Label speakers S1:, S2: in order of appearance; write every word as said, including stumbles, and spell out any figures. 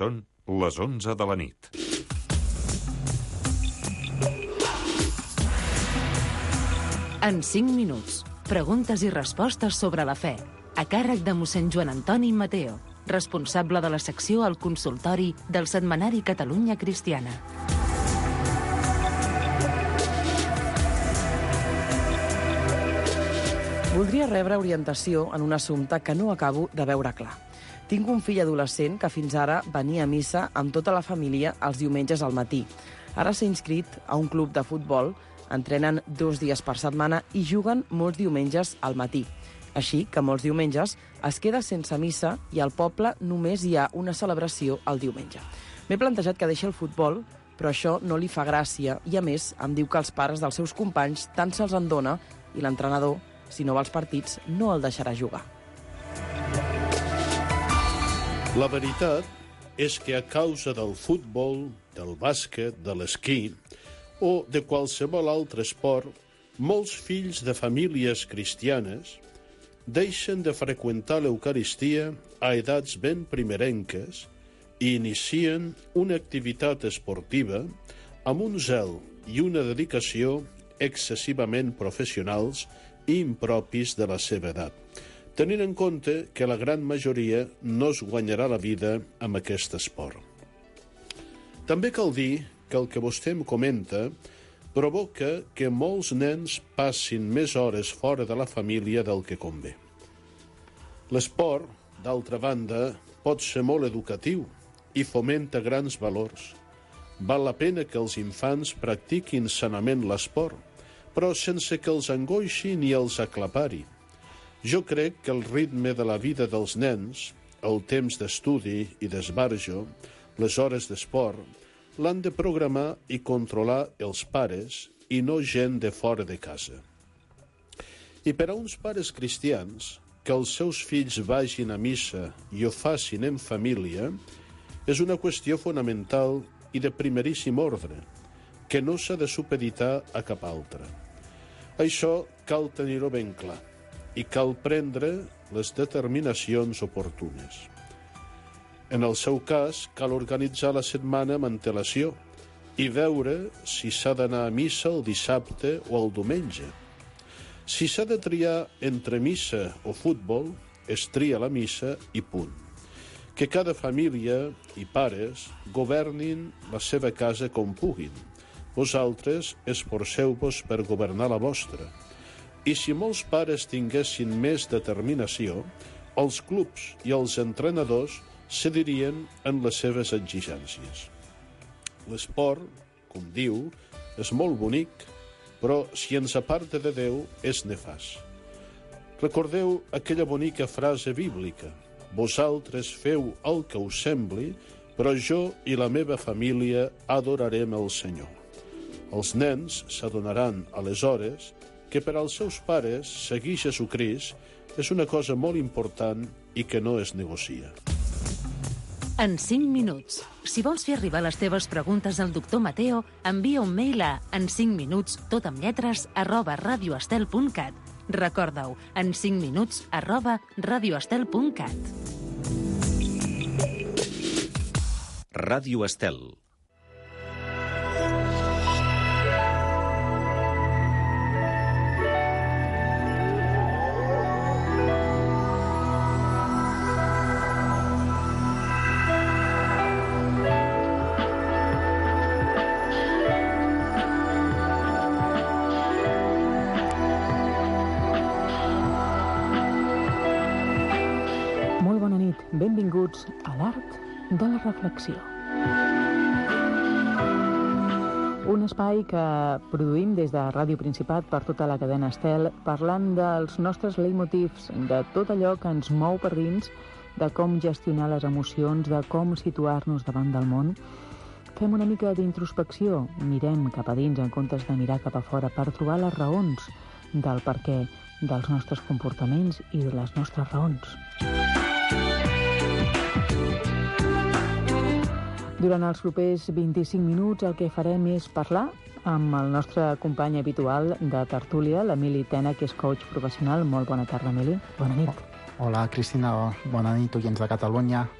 S1: Són les onze de la nit.
S2: En cinc minuts, preguntes i respostes sobre la fe, a càrrec de mossèn Joan Antoni Mateo, responsable de la secció al consultori del setmanari Catalunya Cristiana.
S3: Voldria rebre orientació en un assumpte que no acabo de veure clar. Tinc un fill adolescent que fins ara venia a missa amb tota la família els diumenges al matí. Ara s'ha inscrit a un club de futbol, entrenen dos dies per setmana i juguen molts diumenges al matí. Així que molts diumenges es queda sense missa i al poble només hi ha una celebració el diumenge. M'he plantejat que deixi el futbol, però això no li fa gràcia i, a més, em diu que els pares dels seus companys tant se'ls en dona i l'entrenador, si no va als partits, no el deixarà jugar.
S4: La veritat és que a causa del futbol, del bàsquet, de l'esquí o de qualsevol altre esport, molts fills de famílies cristianes deixen de freqüentar l'Eucaristia a edats ben primerenques i inicien una activitat esportiva amb un zel i una dedicació excessivament professionals i impropis de la seva edat, tenint en compte que la gran majoria no es guanyarà la vida amb aquest esport. També cal dir que el que vostè em comenta provoca que molts nens passin més hores fora de la família del que convé. L'esport, d'altra banda, pot ser molt educatiu i fomenta grans valors. Val la pena que els infants practiquin sanament l'esport, però sense que els angoixi ni els aclapari. Jo crec que el ritme de la vida dels nens, el temps d'estudi i d'esbarjo, les hores d'esport, l'han de programar i controlar els pares i no gent de fora de casa. I per a uns pares cristians, que els seus fills vagin a missa i ho facin en família és una qüestió fonamental i de primeríssim ordre, que no s'ha de supeditar a cap altra. Això cal tenir-ho ben clar i cal prendre les determinacions oportunes. En el seu cas, cal organitzar la setmana amb antelació i veure si s'ha d'anar a missa el dissabte o el diumenge. Si s'ha de triar entre missa o futbol, es tria la missa i punt. Que cada família i pares governin la seva casa com puguin. Vosaltres esforceu-vos per governar la vostra. I si molts pares tinguessin més determinació, els clubs i els entrenadors cedirien en les seves exigències. L'esport, com diu, és molt bonic, però si ens aparta de Déu és nefast. Recordeu aquella bonica frase bíblica: vosaltres feu el que us sembli, però jo i la meva família adorarem el Senyor. Els nens s'adonaran aleshores que per als seus pares seguir Jesucrist és una cosa molt important i que no es negocia.
S2: En cinc minuts. Si vols fer arribar les teves preguntes al doctor Mateo, envia un mail a en cinc minuts, tot amb lletres, arroba radioestel punt cat. Recorda-ho, en cinc minuts, arroba radioestel punt cat.
S1: Ràdio Estel.
S5: Benvinguts a l'Art de la Reflexió. Un espai que produïm des de Ràdio Principat per tota la cadena Estel, parlant dels nostres leitmotivs, de tot allò que ens mou per dins, de com gestionar les emocions, de com situar-nos davant del món. Fem una mica d'introspecció, mirem cap a dins en comptes de mirar cap a fora per trobar les raons del perquè dels nostres comportaments i de les nostres raons. Durant els propers vint-i-cinc minuts el que farem és parlar amb el nostre company habitual de tertúlia, l'Emili Tena, que és coach professional. Molt bona tarda, Emili. Bona nit.
S6: Hola, Cristina. Bona nit, oients de Catalunya.